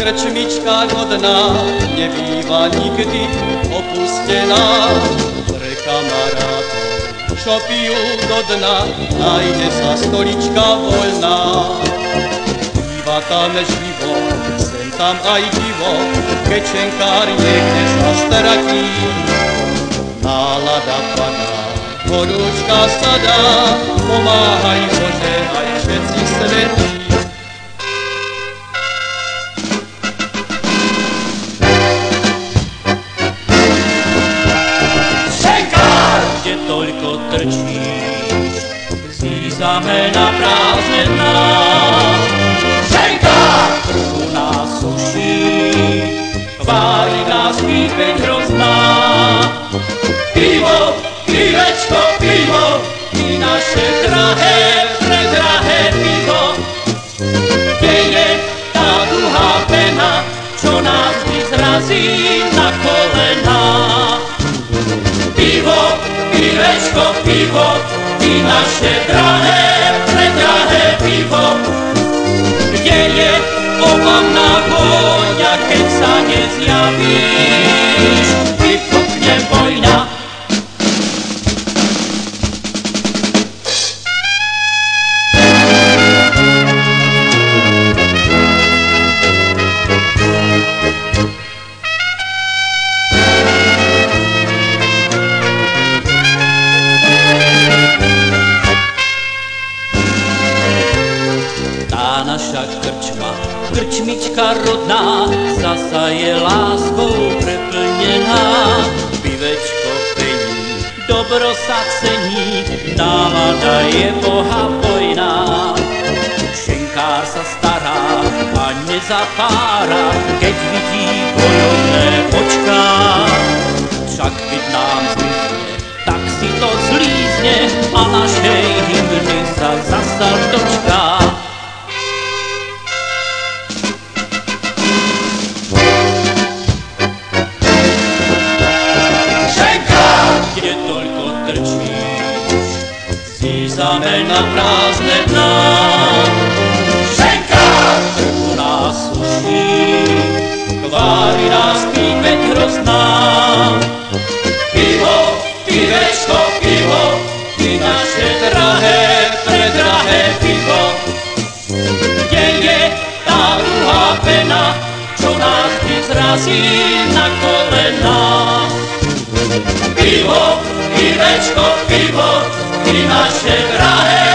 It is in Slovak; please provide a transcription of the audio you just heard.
Krčmička rodná nebýva nikdy opustená. Pre kamarátov, čo pijú do dna, nájde sa stolička voľná. Býva tam živo, sem tam aj divo, keď čenkár niekde sa stratí. Nálada padá, horúčka sa dá, pomáhaj Bože aj všetci svätí. Kde toľko trčíš, zízame na prázdne dná. Šenkár trhu nás suší, chváli nás pípeň hrozná. Pivo, pivečko, pivo, i naše drahé, predrahé pivo. Kde je tá dlhá pena, čo nás vždy zrazí na kolená? Pivo, pivečko, pivo, i naše drahé, predrahé pivo. Kde je obavná vôňa, keď sa nezjavíš, vypukne vojna. Naša krčma, krčmička rodná, zasa je láskou preplnená. Pivečko pení, dobro sa cení, nálada je Boha bojná. Šenkár sa stará a nezapára, keď vidí bojovné očká. Však keď nám zmizne, tak si to zlízne a našej hymny sa zasa dočká. Zízame na prázdne dná. Šenkár trhu nás suší, chváli nás pípeň hrozná. Pivo, pivečko, pivo, i naše drahé, predrahé pivo. Kde je tá druhá pena, čo nás vždy zrazí na kolená? Pivo, pivečko, pivo, i naše drahé,